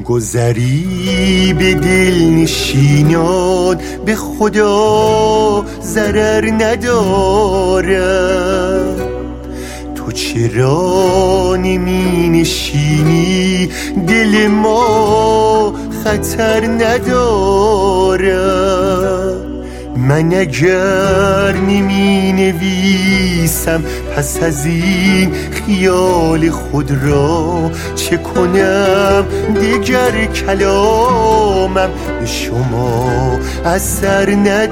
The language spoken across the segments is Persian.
گذری به دل نشینان به خدا ضرر ندارد. تو چرا نمی نشینی دل ما خطر ندارد. من اگر نمی نویسم پس از این خیال خود را چه کنم؟ دیگر کلامم به شما اثر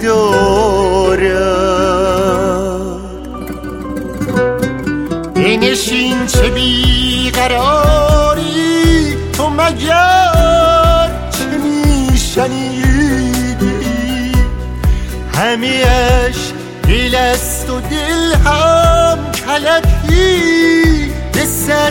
ندارد. بنشین چه بیقراری، تو مگر چه میشنیدی؟ همه اش دل است و دل هم کلکی به سر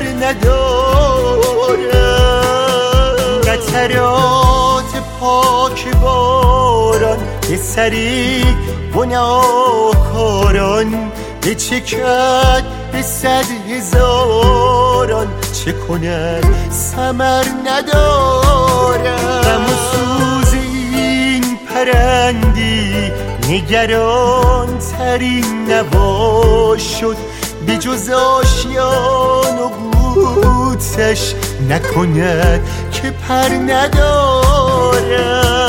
ندارد. قطرات پاک باران به سری گناهکاران بچکد به 100,000 چه کند ثمر ندارد. غم و سوز این پرندی نگران ترین نوا شد، به جز آشیان و قوتش نکند که پر ندارد.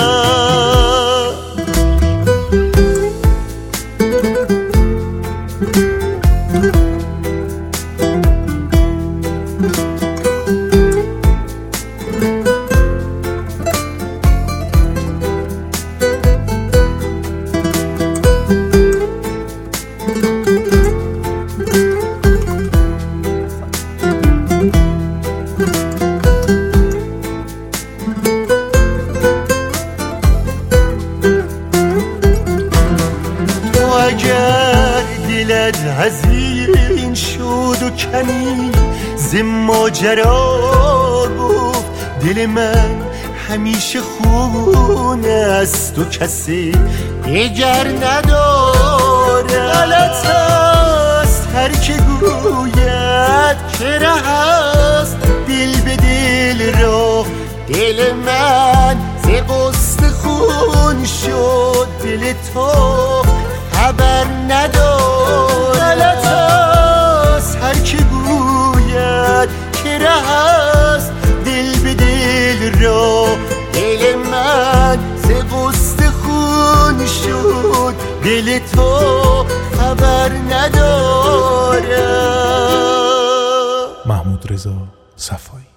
اگر دلت حزین شد و کمی ز ماجرا گفت، دل من همیشه خون است و کسی دیگر نداره. غلط است هر که گوید که ره است دل به دل را، دل من ز غصه خون شد، دل تو خبر نداره. غلط است هر که گوید که ره است دل به دل را، دل من ز غصه خون شد، دل تو خبر نداره. محمود رضا صفایی.